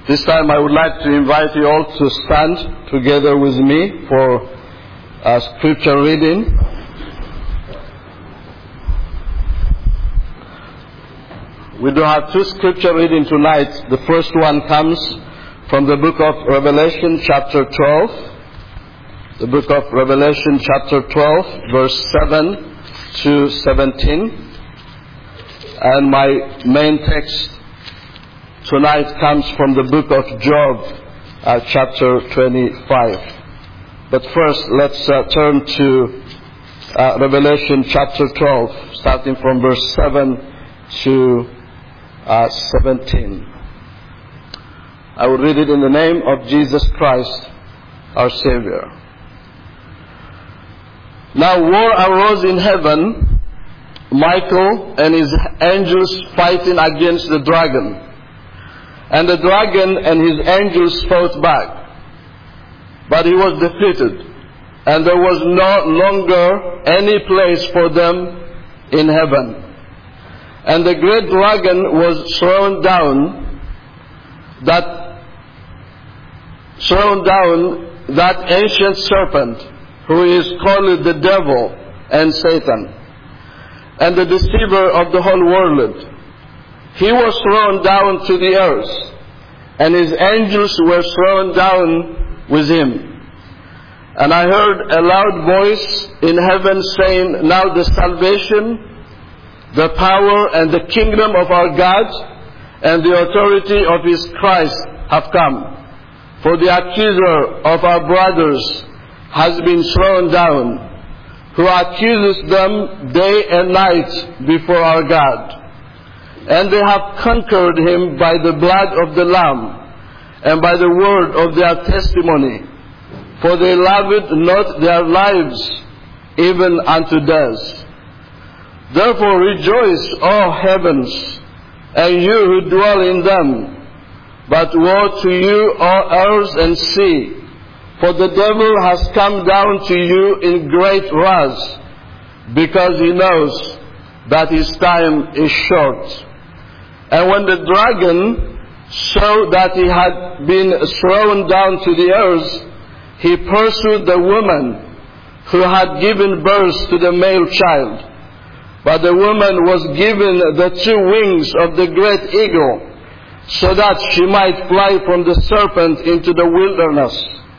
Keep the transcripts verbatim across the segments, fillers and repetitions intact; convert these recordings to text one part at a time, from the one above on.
This time I would like to invite you all to stand together with me for a scripture reading. We do have two scripture reading tonight. The first one comes from the book of Revelation chapter twelve. The book of Revelation chapter twelve, verse seven to seventeen. And my main text tonight comes from the book of Job, uh, chapter twenty-five. But first, let's uh, turn to uh, Revelation chapter twelve, starting from verse seven to uh, seventeen. I will read it in the name of Jesus Christ, our Savior. Now war arose in heaven, Michael and his angels fighting against the dragon. And the dragon and his angels fought back. But he was defeated, and there was no longer any place for them in heaven. And the great dragon was thrown down, that thrown down, that ancient serpent, who is called the devil and Satan, and the deceiver of the whole world. He was thrown down to the earth, and his angels were thrown down with him. And I heard a loud voice in heaven saying, Now the salvation, the power, and the kingdom of our God, and the authority of his Christ have come. For the accuser of our brothers has been thrown down, who accuses them day and night before our God. And they have conquered him by the blood of the Lamb and by the word of their testimony. For they loved not their lives even unto death. Therefore rejoice, O heavens, and you who dwell in them. But woe to you, O earth and sea, for the devil has come down to you in great wrath, because he knows that his time is short. And when the dragon saw that he had been thrown down to the earth, he pursued the woman who had given birth to the male child. But the woman was given the two wings of the great eagle, so that she might fly from the serpent into the wilderness,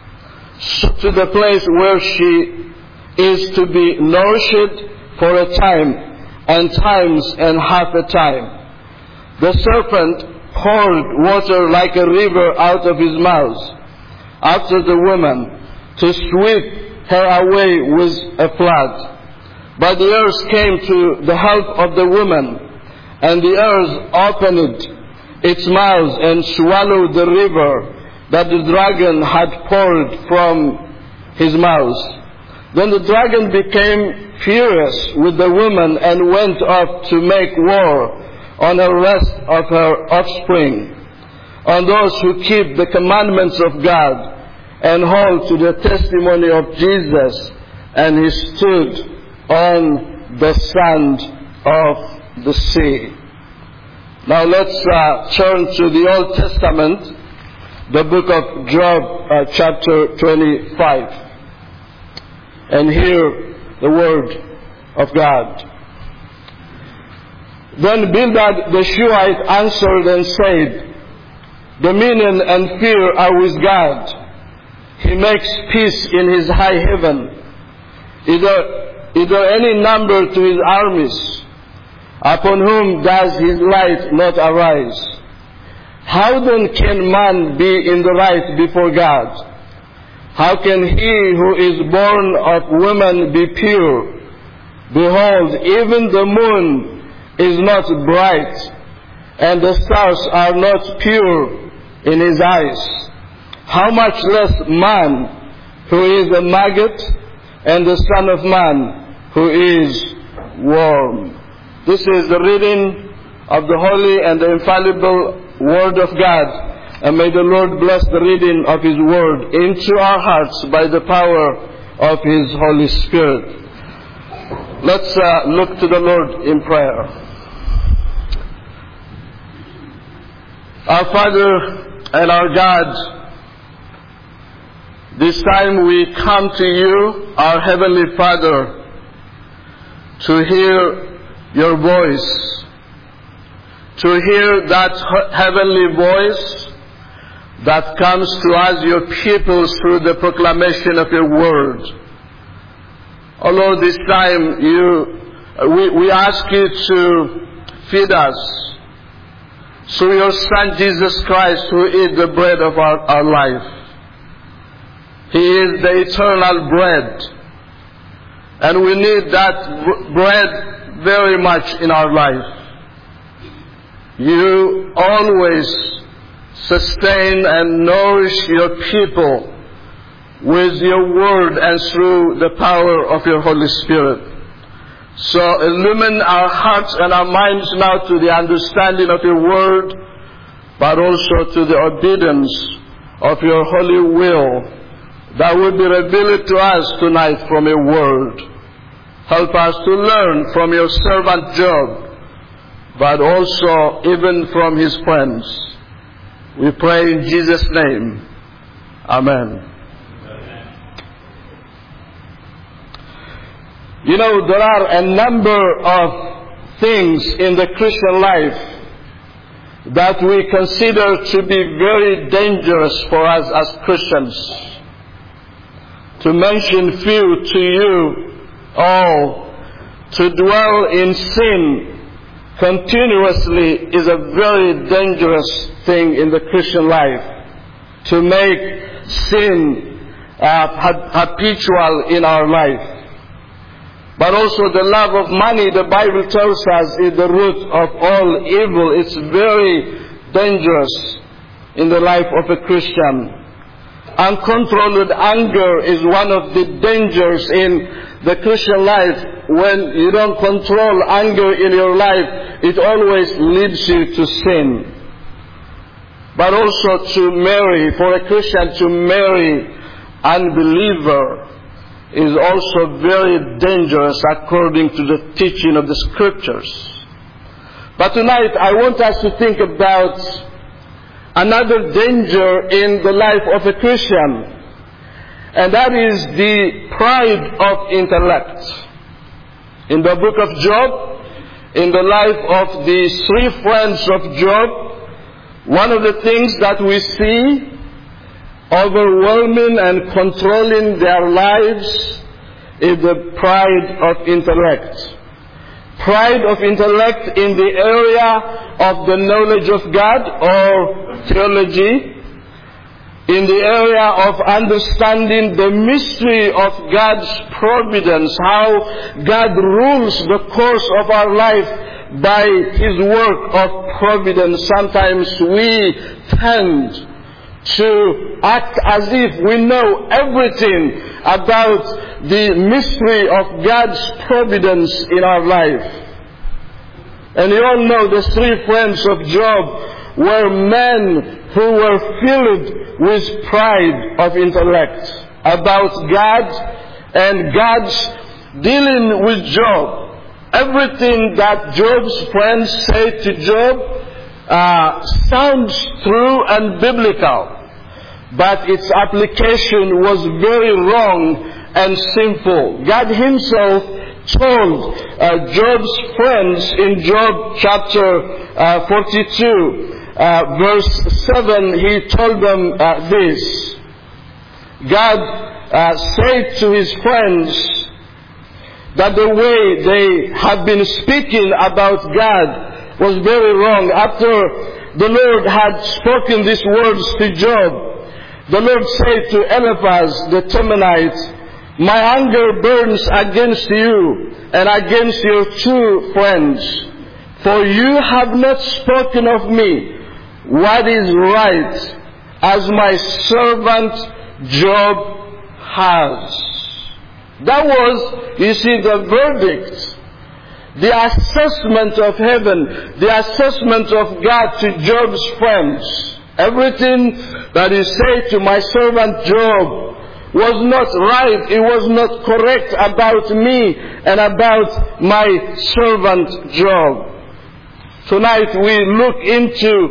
to the place where she is to be nourished for a time, and times and half a time. The serpent poured water like a river out of his mouth after the woman, to sweep her away with a flood. But the earth came to the help of the woman, and the earth opened its mouth and swallowed the river that the dragon had poured from his mouth. Then the dragon became furious with the woman and went off to make war on the rest of her offspring, on those who keep the commandments of God and hold to the testimony of Jesus. And he stood on the sand of the sea. Now let's uh, turn to the Old Testament, the book of Job, uh, chapter twenty-five, and hear the word of God. Then Bildad the Shuhite answered and said, Dominion and fear are with God. He makes peace in his high heaven. Is there, is there any number to his armies? Upon whom does his light not arise? How then can man be in the right before God? How can he who is born of woman be pure? Behold, even the moon is not bright, and the stars are not pure in his eyes. How much less man, who is a maggot, and the Son of Man, who is worm. This is the reading of the holy and the infallible Word of God. And may the Lord bless the reading of His Word into our hearts by the power of His Holy Spirit. Let's uh, look to the Lord in prayer. Our Father, and our God, this time we come to you, our Heavenly Father, to hear your voice, to hear that heavenly voice that comes to us, your people, through the proclamation of your word. Oh Lord, this time you, we, we ask you to feed us through your Son Jesus Christ, who is the bread of our, our life. He is the eternal bread. And we need that bread very much in our life. You always sustain and nourish your people with your word and through the power of your Holy Spirit. So illumine our hearts and our minds now to the understanding of your word, but also to the obedience of your holy will that will be revealed to us tonight from your word. Help us to learn from your servant Job, but also even from his friends. We pray in Jesus' name. Amen. You know, there are a number of things in the Christian life that we consider to be very dangerous for us as Christians. To mention few to you all, to dwell in sin continuously is a very dangerous thing in the Christian life. To make sin uh, habitual in our life. But also the love of money, the Bible tells us, is the root of all evil. It's very dangerous in the life of a Christian. Uncontrolled anger is one of the dangers in the Christian life. When you don't control anger in your life, it always leads you to sin. But also to marry, for a Christian to marry unbeliever is also very dangerous according to the teaching of the Scriptures. But tonight I want us to think about another danger in the life of a Christian, and that is the pride of intellect. In the book of Job, in the life of the three friends of Job, one of the things that we see overwhelming and controlling their lives is the pride of intellect. Pride of intellect in the area of the knowledge of God or theology, in the area of understanding the mystery of God's providence, how God rules the course of our life by His work of providence. Sometimes we tend to act as if we know everything about the mystery of God's providence in our life. And you all know the three friends of Job were men who were filled with pride of intellect about God and God's dealing with Job. Everything that Job's friends say to Job uh, sounds true and biblical, but its application was very wrong and sinful. God Himself told uh, Job's friends in Job chapter uh, forty-two, uh, verse seven, He told them uh, this. God uh, said to His friends that the way they had been speaking about God was very wrong. After the Lord had spoken these words to Job, the Lord said to Eliphaz the Temanite, "My anger burns against you and against your two friends, for you have not spoken of me what is right, as my servant Job has." That was, you see, the verdict, the assessment of heaven, the assessment of God to Job's friends. Everything that He said to my servant Job was not right, it was not correct about me and about my servant Job. Tonight we look into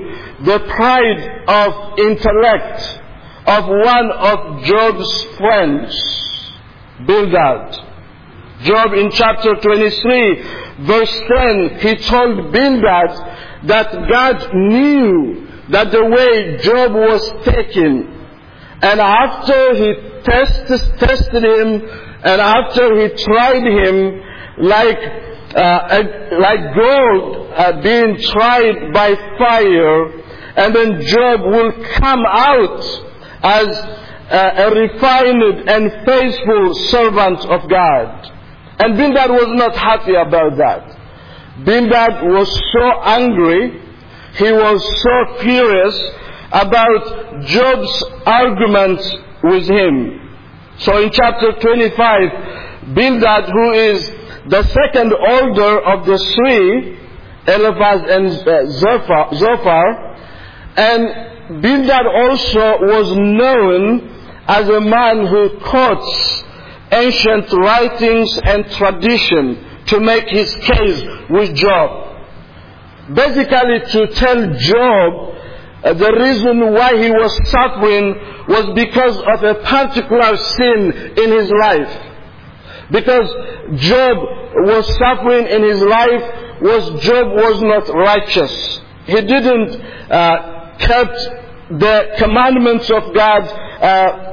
the pride of intellect of one of Job's friends, Bildad. Job in chapter twenty-three, verse ten, he told Bildad that God knew that the way Job was taken. And after he tested, tested him, and after he tried him like uh, like gold uh, being tried by fire, and then Job will come out as uh, a refined and faithful servant of God. And Bildad was not happy about that. Bildad was so angry, he was so furious about Job's arguments with him. So in chapter twenty-five, Bildad, who is the second older of the three, Eliphaz and uh, Zophar, Zophar, and Bildad also was known as a man who quotes ancient writings and tradition to make his case with Job. Basically to tell Job uh, the reason why he was suffering was because of a particular sin in his life. Because Job was suffering in his life was Job was not righteous. He didn't uh, kept the commandments of God uh,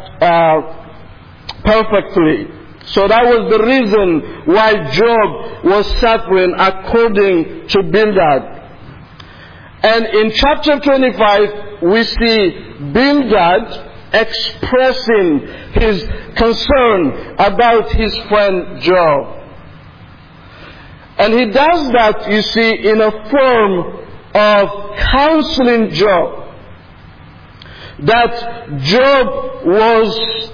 uh, perfectly. So that was the reason why Job was suffering according to Bildad. And in chapter twenty-five, we see Bildad expressing his concern about his friend Job. And he does that, you see, in a form of counseling Job. That Job was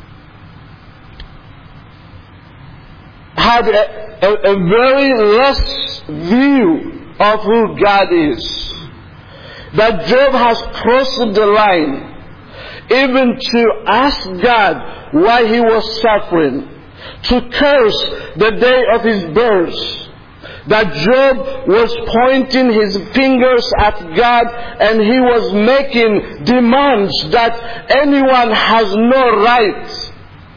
had a, a, a very less view of who God is. That Job has crossed the line even to ask God why he was suffering, to curse the day of his birth. That Job was pointing his fingers at God and he was making demands that anyone has no right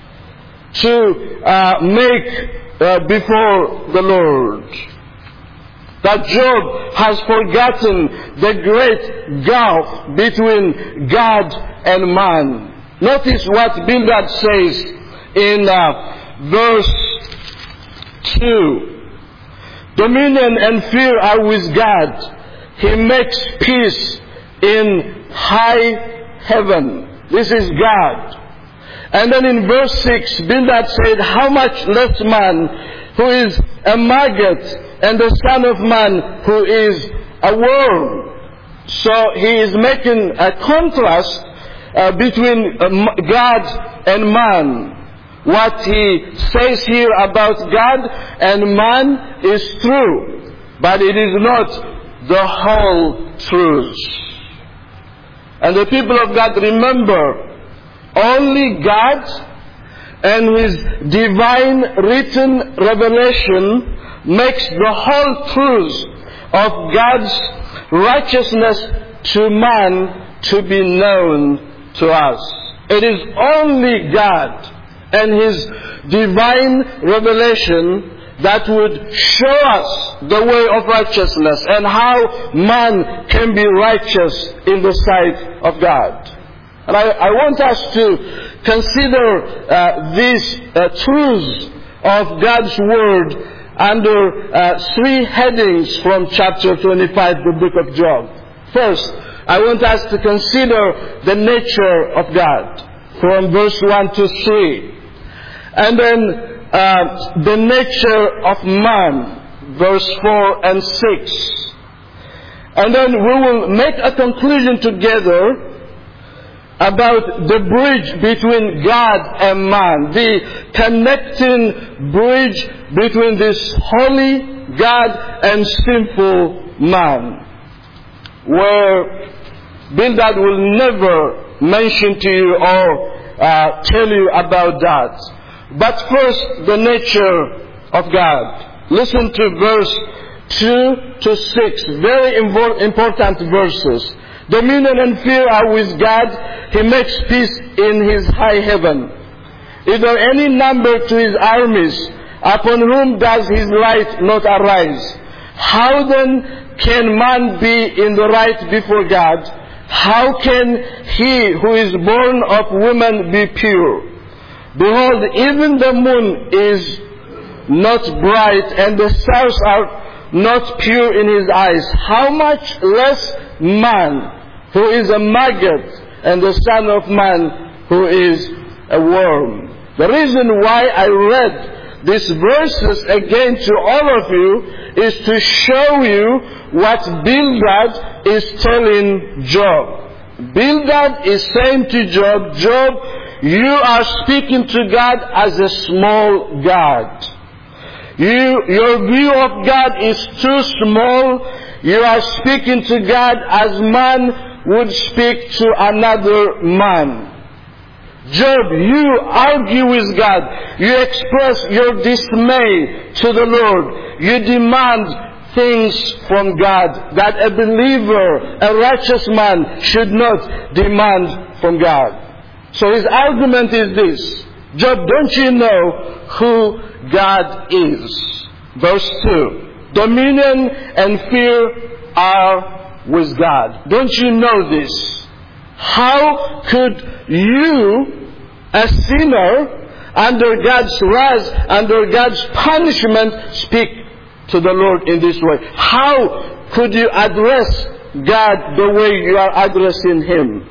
to uh, make uh, before the Lord. That Job has forgotten the great gulf between God and man. Notice what Bildad says in uh, verse two. Dominion and fear are with God. He makes peace in high heaven. This is God. And then in verse six, Bildad said, how much less man who is a maggot and the son of man who is a worm. So he is making a contrast uh, between uh, God and man. What he says here about God and man is true, but it is not the whole truth. And the people of God, remember, only God and His divine written revelation makes the whole truth of God's righteousness to man to be known to us. It is only God and His divine revelation that would show us the way of righteousness and how man can be righteous in the sight of God. And I, I want us to consider uh, these uh, truths of God's Word under uh, three headings from chapter twenty-five, the book of Job. First, I want us to consider the nature of God from verse one to three. And then uh, the nature of man, verse four and six. And then we will make a conclusion together about the bridge between God and man, the connecting bridge between this holy God and sinful man, where Bildad will never mention to you or uh, tell you about that. But first, the nature of God. Listen to verse two to six, very important verses. Dominion and fear are with God. He makes peace in His high heaven. Is there any number to His armies? Upon whom does His light not arise? How then can man be in the right before God? How can he who is born of woman be pure? Behold, even the moon is not bright, and the stars are not pure in His eyes. How much less man, who is a maggot, and the Son of Man, who is a worm. The reason why I read these verses again to all of you is to show you what Bildad is telling Job. Bildad is saying to Job, Job, you are speaking to God as a small God. You, your view of God is too small. You are speaking to God as man would speak to another man. Job, you argue with God. You express your dismay to the Lord. You demand things from God that a believer, a righteous man, should not demand from God. So his argument is this. Job, don't you know who God is? Verse two. Dominion and fear are with God. Don't you know this? How could you, a sinner, under God's wrath, under God's punishment, speak to the Lord in this way? How could you address God the way you are addressing Him?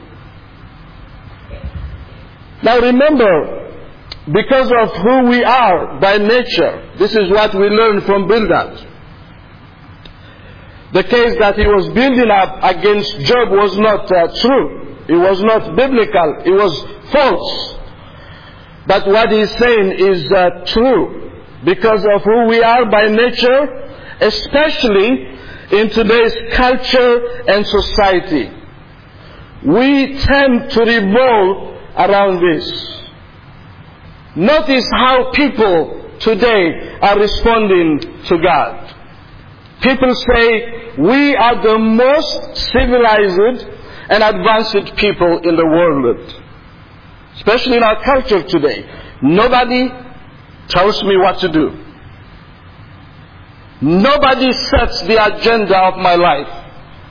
Now remember, because of who we are by nature, this is what we learn from Bildad. The case that he was building up against Job was not uh, true. It was not biblical. It was false. But what he's saying is uh, true because of who we are by nature, especially in today's culture and society. We tend to revolve around this. Notice how people today are responding to God. People say, we are the most civilized and advanced people in the world. Especially in our culture today. Nobody tells me what to do. Nobody sets the agenda of my life.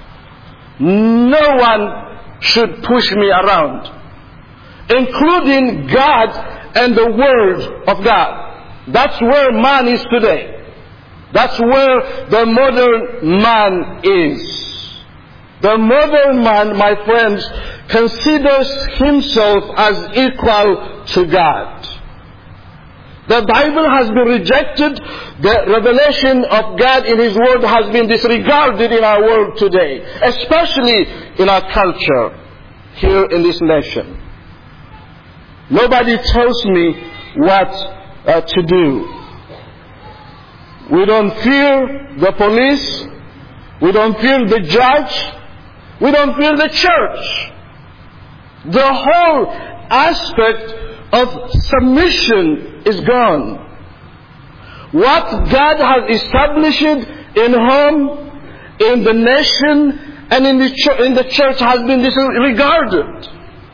No one should push me around. Including God and the Word of God. That's where man is today. That's where the modern man is. The modern man, my friends, considers himself as equal to God. The Bible has been rejected. The revelation of God in His Word has been disregarded in our world today. Especially in our culture here in this nation. Nobody tells me what uh, to do. We don't fear the police. We don't fear the judge. We don't fear the church. The whole aspect of submission is gone. What God has established in home, in the nation, and in the church, in the church has been disregarded.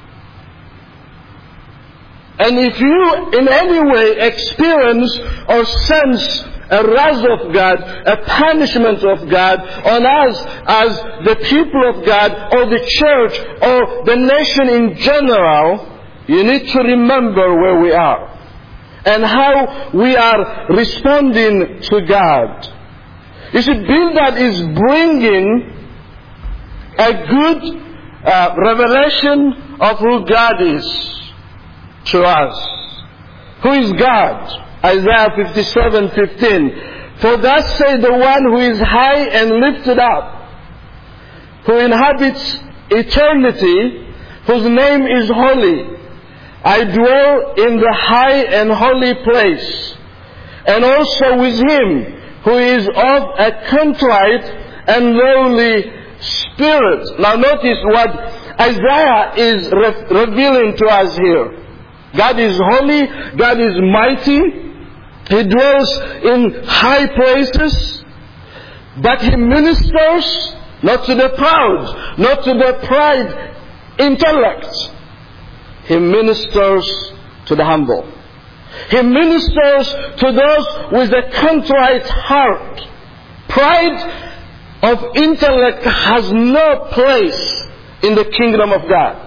And if you in any way experience or sense a wrath of God, a punishment of God on us as the people of God or the church or the nation in general, you need to remember where we are and how we are responding to God. You see, Bildad is bringing a good uh, revelation of who God is to us. Who is God? Isaiah fifty-seven fifteen. For thus says the one who is high and lifted up, who inhabits eternity, whose name is holy. I dwell in the high and holy place, and also with him who is of a contrite and lowly spirit. Now notice what Isaiah is re- revealing to us here. God is holy, God is mighty, He dwells in high places, but He ministers not to the proud, not to the pride intellect. He ministers to the humble. He ministers to those with a contrite heart. Pride of intellect has no place in the kingdom of God.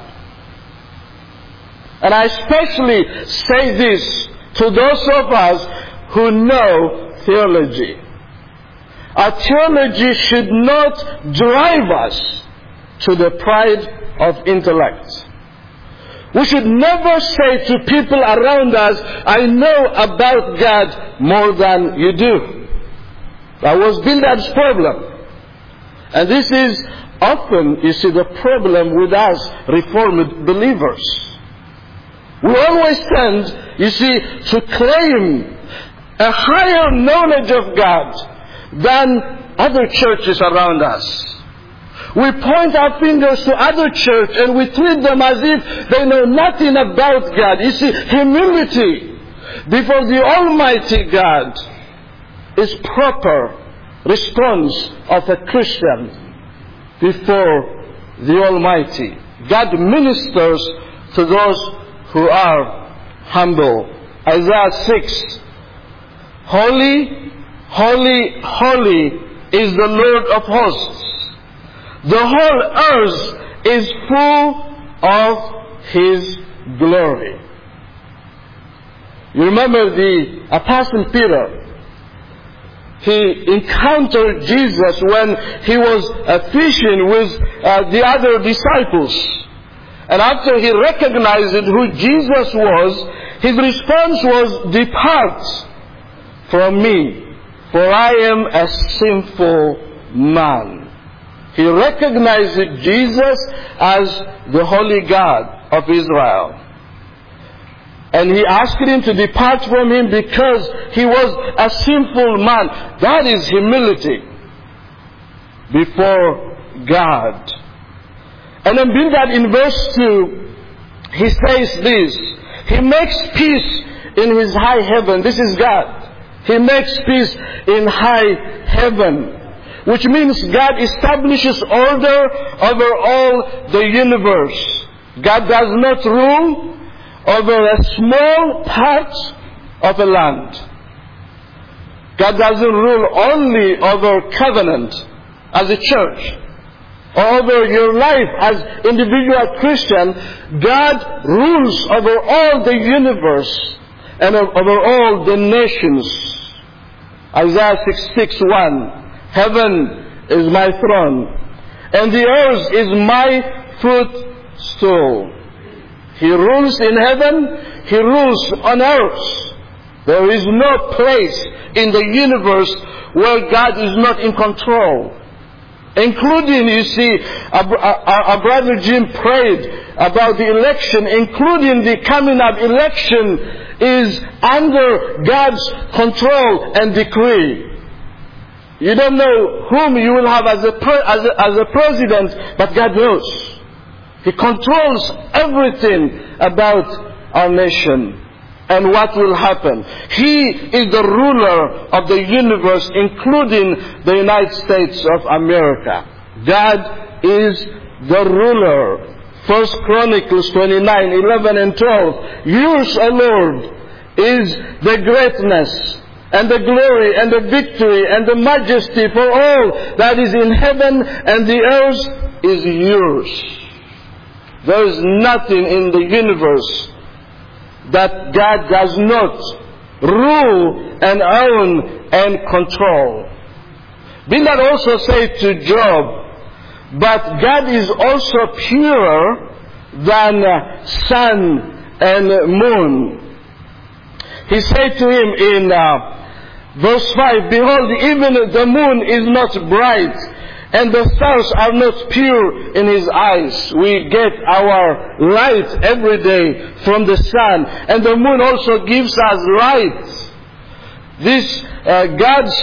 And I especially say this to those of us who know theology. Our theology should not drive us to the pride of intellect. We should never say to people around us, I know about God more than you do. That was Bildad's problem. And this is often, you see, the problem with us Reformed believers. We always tend, you see, to claim a higher knowledge of God than other churches around us. We point our fingers to other churches and we treat them as if they know nothing about God. You see, humility before the Almighty God is proper response of a Christian before the Almighty. God ministers to those who are humble. Isaiah six. Holy, holy, holy is the Lord of hosts. The whole earth is full of His glory. You remember the Apostle Peter. He encountered Jesus when he was uh, fishing with uh, the other disciples. And after he recognized who Jesus was, his response was, depart from me, for I am a sinful man. He recognized Jesus as the Holy God of Israel. And he asked him to depart from him because he was a sinful man. That is humility before God. And then Bildad in verse two, he says this. He makes peace in his high heaven. This is God. He makes peace in high heaven. Which means God establishes order over all the universe. God does not rule over a small part of a land. God doesn't rule only over covenant as a church, or over your life as individual Christian. God rules over all the universe and over all the nations. Isaiah sixty-six one. Heaven is my throne, and the earth is my footstool. He rules in heaven, He rules on earth. There is no place in the universe where God is not in control. Including, you see, our, our, our brother Jim prayed about the election, including the coming up election is under God's control and decree. You don't know whom you will have as a, as a, as a president, but God knows. He controls everything about our nation and what will happen. He is the ruler of the universe, including the United States of America. God is the ruler. First Chronicles twenty-nine, eleven and twelve. Yours, O Lord, is the greatness and the glory and the victory and the majesty, for all that is in heaven and the earth is yours. There is nothing in the universe that God does not rule and own and control. Bildad also said to Job, but God is also purer than sun and moon. He said to him in uh, verse five, behold, even the moon is not bright, and the stars are not pure in His eyes. We get our light every day from the sun, and the moon also gives us light. This uh, God's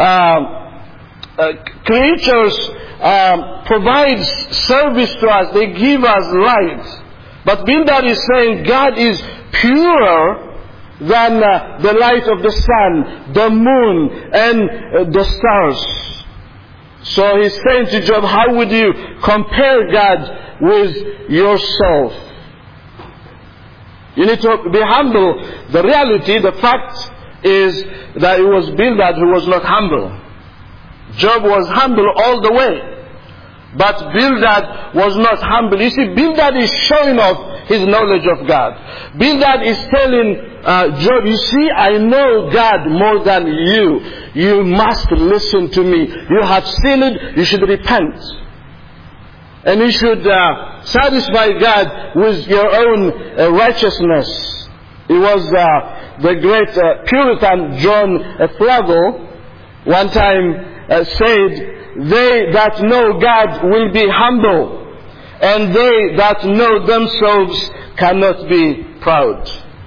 uh, uh, creatures uh, provides service to us. They give us light. But Bildad is saying God is purer than uh, the light of the sun, the moon, and uh, the stars. So he's saying to Job, how would you compare God with yourself? You need to be humble. The reality, the fact is that it was Bildad who was not humble. Job was humble all the way. But Bildad was not humble. You see, Bildad is showing off his knowledge of God. Bildad is telling uh, Job, you see, I know God more than you. You must listen to me. You have sinned, you should repent. And you should uh, satisfy God with your own uh, righteousness. It was uh, the great uh, Puritan John Flavel one time uh, said, they that know God will be humble, and they that know themselves cannot be proud.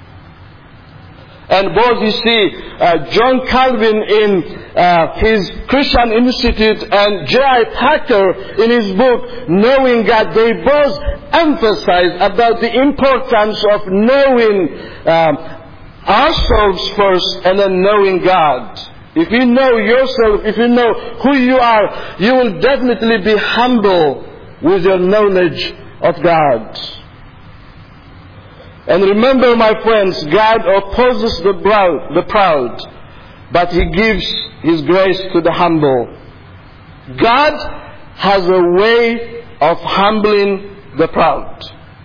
And both, you see, uh, John Calvin in uh, his Christian Institute and J I Packer in his book, Knowing God, they both emphasize about the importance of knowing um, ourselves first and then knowing God. If you know yourself, if you know who you are, you will definitely be humble with your knowledge of God. And remember, my friends, God opposes the proud, the proud, but He gives His grace to the humble. God has a way of humbling the proud.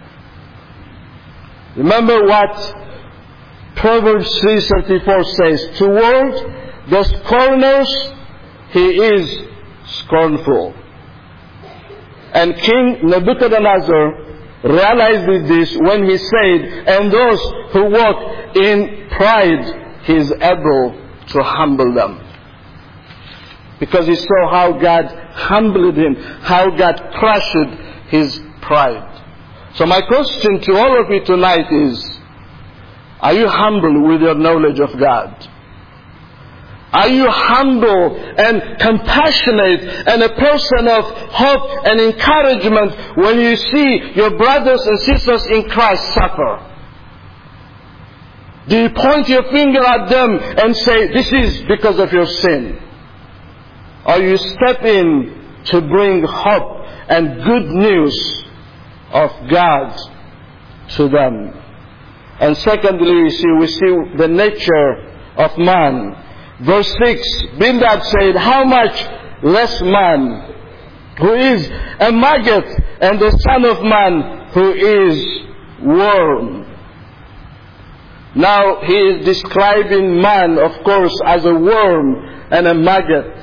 Remember what Proverbs three thirty-four says, toward the scorners He is scornful. And King Nebuchadnezzar realized this when he said, and those who walk in pride, He is able to humble them. Because he saw how God humbled him, how God crushed his pride. So my question to all of you tonight is, are you humble with your knowledge of God? Are you humble and compassionate and a person of hope and encouragement when you see your brothers and sisters in Christ suffer? Do you point your finger at them and say, this is because of your sin? Or you step in to bring hope and good news of God to them? And secondly, you see, we see the nature of man. Verse six, Bildad said, how much less man, who is a maggot, and the son of man, who is worm. Now he is describing man, of course, as a worm and a maggot.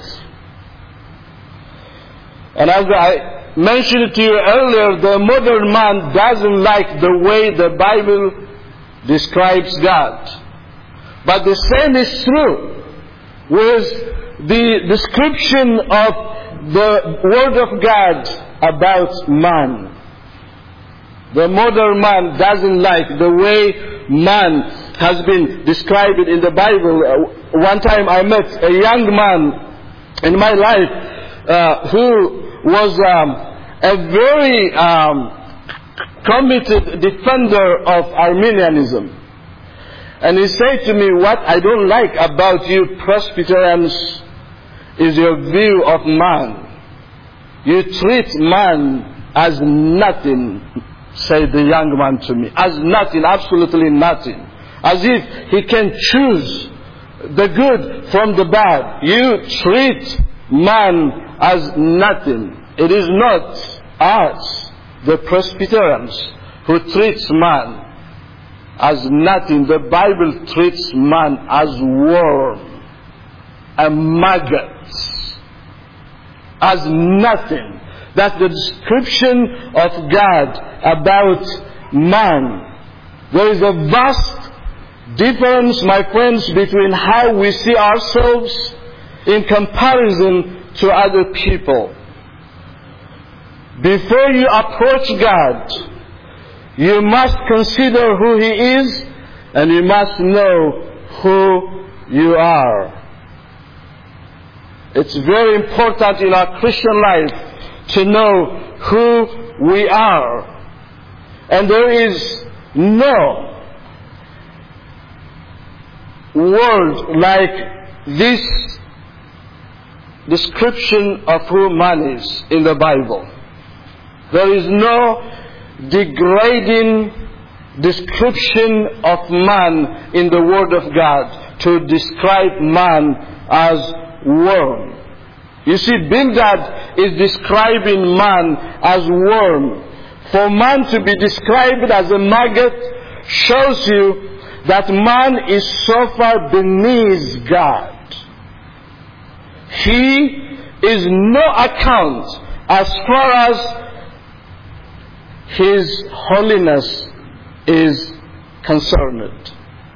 And as I mentioned to you earlier, the modern man doesn't like the way the Bible describes God. But the same is true with the description of the Word of God about man. The modern man doesn't like the way man has been described in the Bible. Uh, one time I met a young man in my life uh, who was um, a very um, committed defender of Arminianism. And he said to me, what I don't like about you Presbyterians is your view of man. You treat man as nothing, said the young man to me. As nothing, absolutely nothing. As if he can choose the good from the bad. You treat man as nothing. It is not us, the Presbyterians, who treats man as nothing. The Bible treats man as worm, a maggot, as nothing. That's the description of God about man. There is a vast difference, my friends, between how we see ourselves in comparison to other people. Before you approach God, you must consider who He is, and you must know who you are. It's very important in our Christian life to know who we are. And there is no word like this description of who man is in the Bible. There is no degrading description of man in the Word of God to describe man as worm. You see, Bildad is describing man as worm. For man to be described as a maggot shows you that man is so far beneath God. He is no account as far as His holiness is concerned.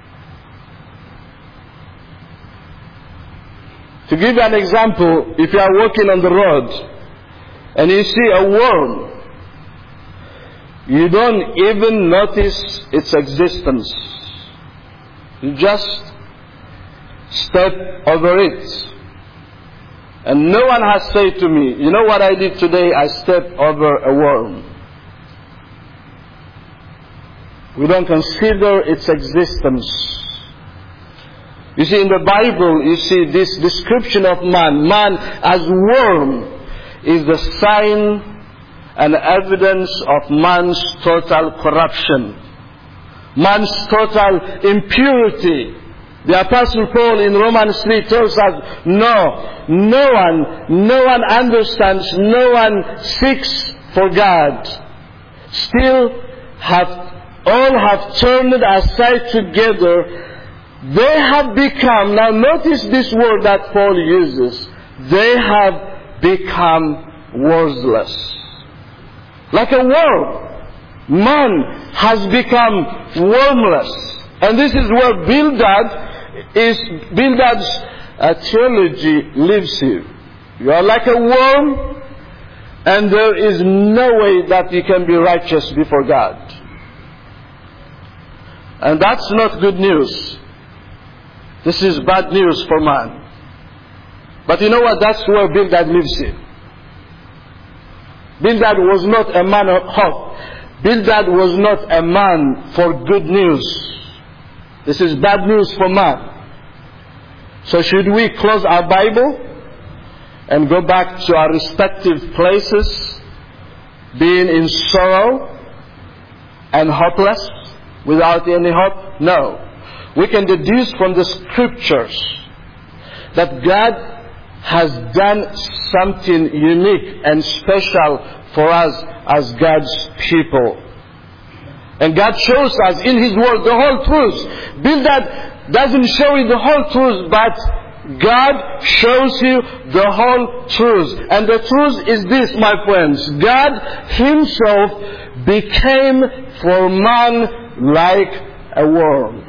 To give you an example, if you are walking on the road and you see a worm, you don't even notice its existence. You just step over it. And no one has said to me, you know what I did today? I stepped over a worm. We don't consider its existence. You see, in the Bible, you see this description of man, man as worm, is the sign and evidence of man's total corruption, man's total impurity. The Apostle Paul in Romans three tells us, no, no one, no one understands, no one seeks for God. Still have all have turned aside together. They have become, now notice this word that Paul uses, they have become worthless. Like a worm, man has become wormless. And this is where Bildad is, Bildad's uh, theology leaves you. You are like a worm, and there is no way that you can be righteous before God. And that's not good news. This is bad news for man. But you know what? That's where Bildad lives in. Bildad was not a man of hope. Bildad was not a man for good news. This is bad news for man. So should we close our Bible and go back to our respective places, being in sorrow and hopeless, without any hope? No. We can deduce from the scriptures that God has done something unique and special for us as God's people. And God shows us in His Word the whole truth. Bildad doesn't show you the whole truth, but God shows you the whole truth. And the truth is this, my friends. God Himself became for man like a worm.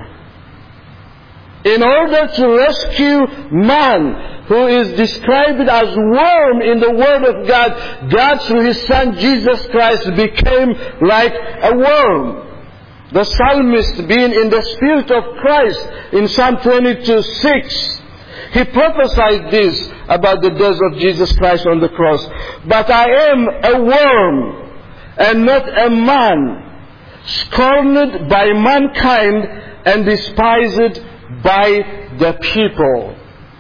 In order to rescue man, who is described as worm in the Word of God, God through His Son Jesus Christ became like a worm. The psalmist, being in the Spirit of Christ, in Psalm twenty-two six, he prophesied this about the death of Jesus Christ on the cross. But I am a worm and not a man, scorned by mankind and despised by the people.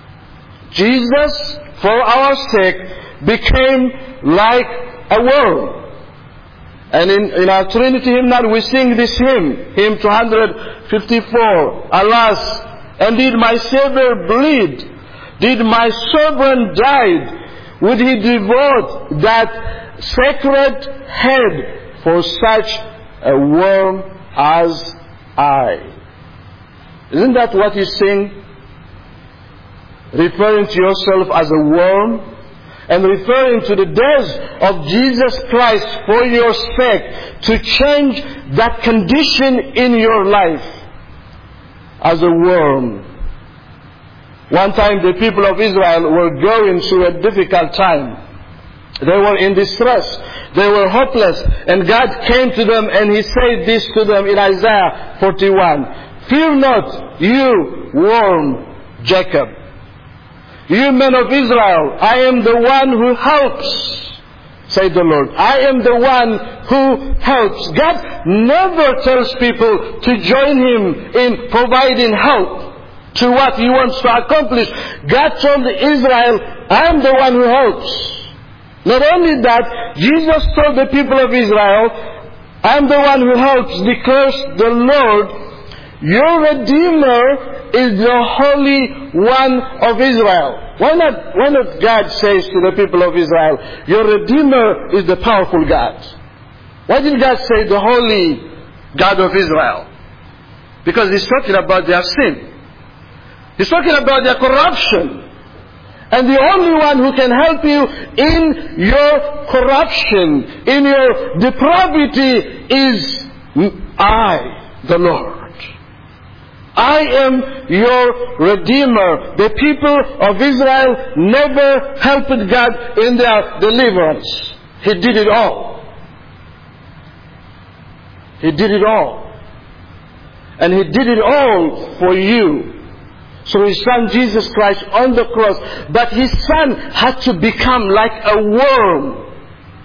Jesus, for our sake, became like a worm. And in, in our Trinity hymnal we sing this hymn, hymn two fifty-four. Alas, and did my Savior bleed? Did my sovereign die? Would He devote that sacred head for such a worm as I? Isn't that what you sing? Referring to yourself as a worm and referring to the death of Jesus Christ for your sake to change that condition in your life as a worm. One time the people of Israel were going through a difficult time. They were in distress. They were hopeless. And God came to them and He said this to them in Isaiah forty-one. Fear not, you worm Jacob. You men of Israel, I am the one who helps, said the Lord. I am the one who helps. God never tells people to join Him in providing help. to what He wants to accomplish. God told Israel, I am the one who helps. Not only that, Jesus told the people of Israel, I am the one who helps, declares the Lord, your Redeemer is the Holy One of Israel. Why not, why not God says to the people of Israel, your Redeemer is the powerful God? Why did God say the Holy God of Israel? Because He's talking about their sin. He's talking about their corruption. And the only one who can help you in your corruption, in your depravity, is I, the Lord. I am your Redeemer. The people of Israel never helped God in their deliverance. He did it all. He did it all. And He did it all for you. So His Son Jesus Christ on the cross, but His Son had to become like a worm.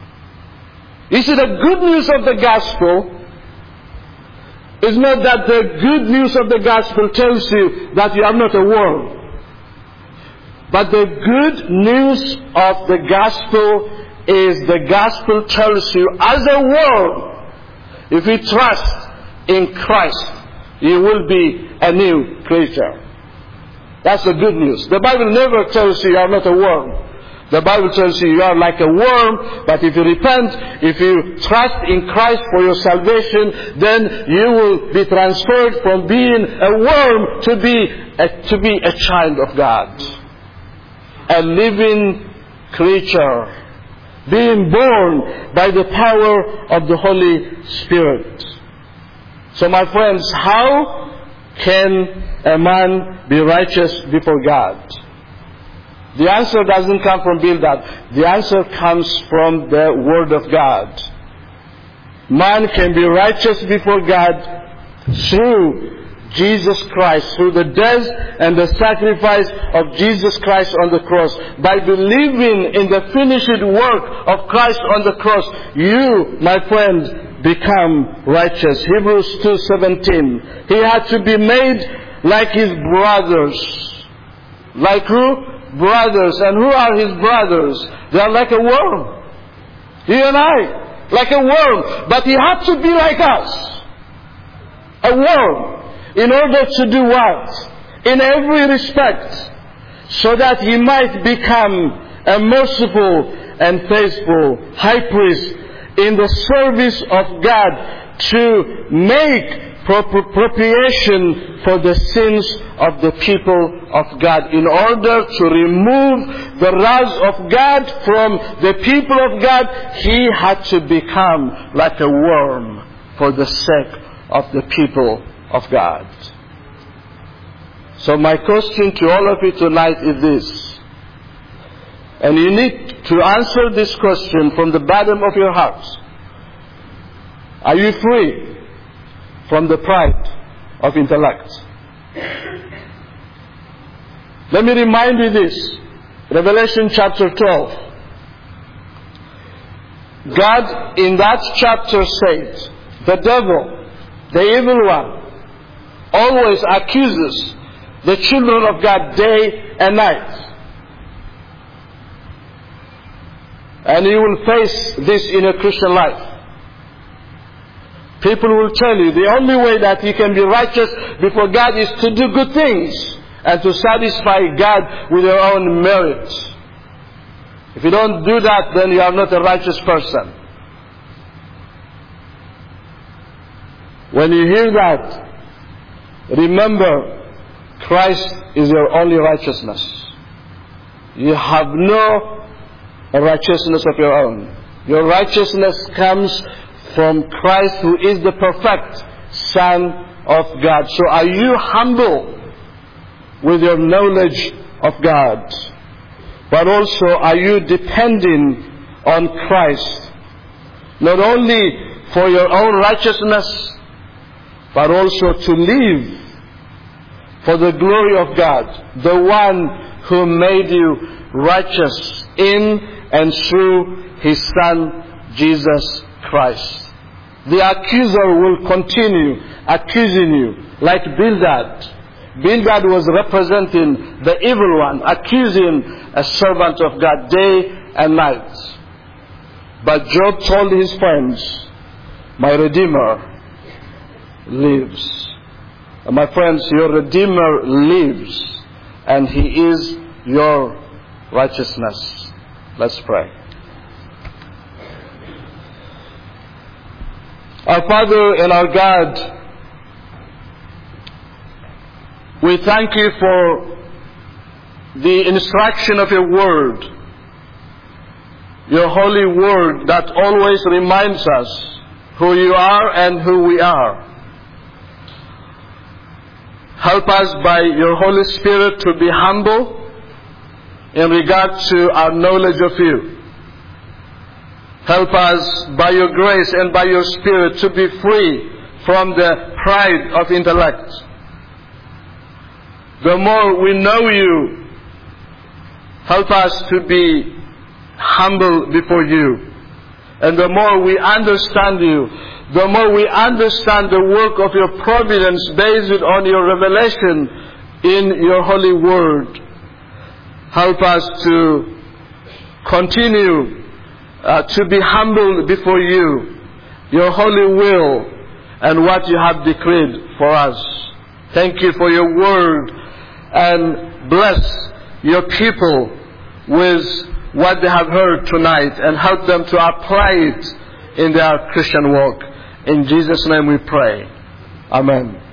You see, the good news of the gospel is not that the good news of the gospel tells you that you are not a worm. But the good news of the gospel is the gospel tells you as a worm, if you trust in Christ, you will be a new creature. That's the good news. The Bible never tells you you are not a worm. The Bible tells you you are like a worm, but if you repent, if you trust in Christ for your salvation, then you will be transferred from being a worm to be a, to be a child of God. A living creature, being born by the power of the Holy Spirit. So my friends, how can a man be righteous before God? The answer doesn't come from Bildad. The answer comes from the Word of God. Man can be righteous before God through Jesus Christ, through the death and the sacrifice of Jesus Christ on the cross. By believing in the finished work of Christ on the cross, you, my friend, become righteous. Hebrews two seventeen. He had to be made like His brothers. Like who? Brothers. And who are His brothers? They are like a worm. You and I. Like a worm. But He had to be like us. A worm. In order to do what? In every respect. So that He might become a merciful and faithful high priest in the service of God to make propitiation for the sins of the people of God, in order to remove the wrath of God from the people of God. He had to become like a worm for the sake of the people of God. So my question to all of you tonight is this, and you need to answer this question from the bottom of your heart. Are you free from the pride of intellect? Let me remind you this. Revelation chapter twelve. God in that chapter said, the devil, the evil one, always accuses the children of God day and night. And you will face this in a Christian life. People will tell you the only way that you can be righteous before God is to do good things and to satisfy God with your own merit. If you don't do that, then you are not a righteous person. When you hear that, remember, Christ is your only righteousness. You have no righteousness of your own. Your righteousness comes from Christ, who is the perfect Son of God. So are you humble with your knowledge of God? But also, are you depending on Christ? Not only for your own righteousness, but also to live for the glory of God, the one who made you righteous in and through His Son, Jesus Christ. The accuser will continue accusing you like Bildad. Bildad was representing the evil one, accusing a servant of God day and night. But Job told his friends, my Redeemer lives. And my friends, your Redeemer lives, and He is your righteousness. Let's pray. Our Father and our God, we thank You for the instruction of Your Word, Your holy Word that always reminds us who You are and who we are. Help us by Your Holy Spirit to be humble in regard to our knowledge of You. Help us by Your grace and by Your Spirit to be free from the pride of intellect. The more we know You, help us to be humble before You. And the more we understand You, the more we understand the work of Your providence based on Your revelation in Your holy Word. Help us to continue uh, to be humble before You, Your holy will, and what You have decreed for us. Thank You for Your Word, and bless Your people with what they have heard tonight, and help them to apply it in their Christian walk. In Jesus' name we pray. Amen.